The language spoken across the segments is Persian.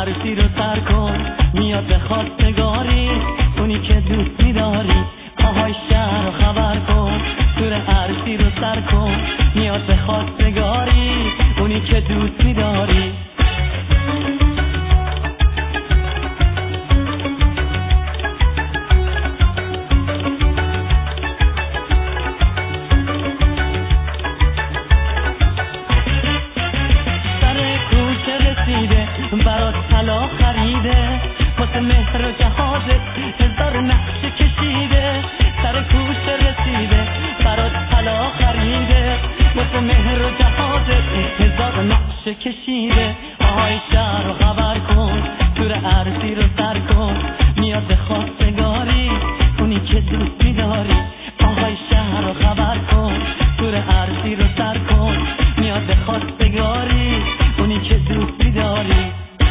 عروسی رو سر کن، میاد به خواستگاری اونی که دوست می‌داری. آهای شهر رو خبر کن، تور عروسی رو سر کن، میاد به خواستگاری اونی که دوست می‌داری. برات طلا خریده، واسه مهر و جهازت هزار نقشه کشیده. سر کوچه رسیده، برات طلا خریده، واسه مهر و جهازت هزار نقشه کشیده. آهای شهر رو خبر کن، تور عروسی رو سر کن، میاد به خواستگاری اونی که دوست می‌داری. آهای شهر رو خبر کن، تور عروسی رو سر کن، میاد به خواستگاری اونی که دوست می‌داری.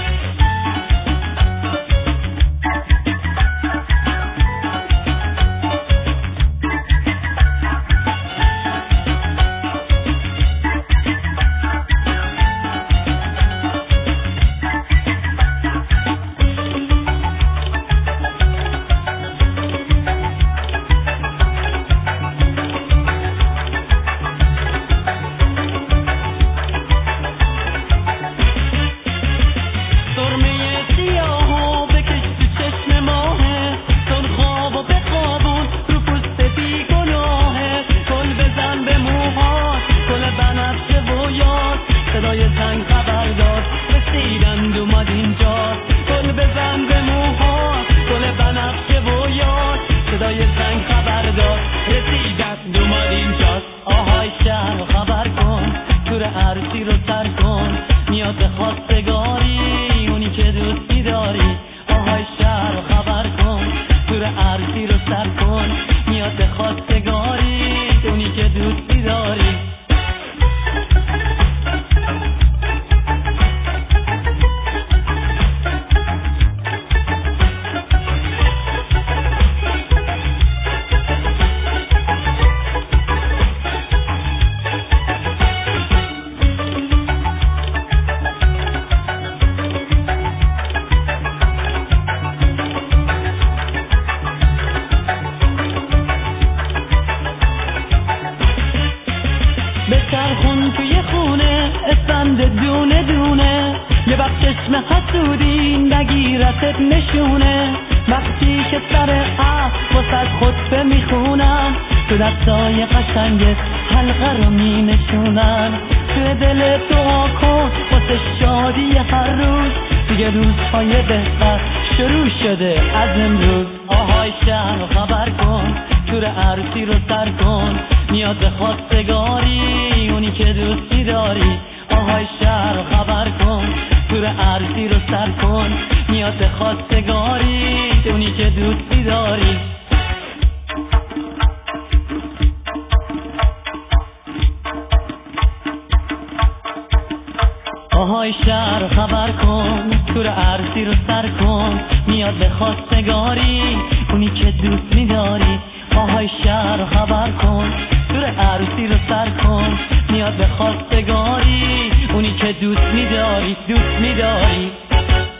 صدای زنگ خبر داد رسیدند اومد اینجا، گل بزن به موها گل بنفشه و یاد. صدای زنگ خبر داد رسیدند اومد اینجا. آهای شهر رو خبر کن، تور عروسی رو سر کن، میاد به خواستگاری اونی که دوست می‌داری. آهای شهر رو خبر کن، تور عروسی رو سر کن، میاد به خواستگاری اونی که دوست می‌داری. بچرخون توی خونه اسفند دونه دونه، یه وقت چشم حسودی نگیرتت نشونه. وقتی که سر واسه خطبه میخونم، تو دستای قشنگت حلقه رو مینشونن. تو دل دعا کن واسه شادی هر روز، دیگه روزهای بهتر شروع شده از امروز. آهای شهر رو خبر کن، تور عروسی رو سر کن، میاد به خواستگاری اونی که دوست می‌داری. آهای شهر رو خبر کن، تور عروسی رو سر کن، میاد به خواستگاری اونی که دوست می‌داری. آهای شهر خبر کن، تور عروسی رو سر کن، میاد به خواستگاری اونی که دوست می‌داری. آهای شهر خبر کن، تور عروسی رو سر کن، میاد به خواستگاری اونی که دوست می‌داری.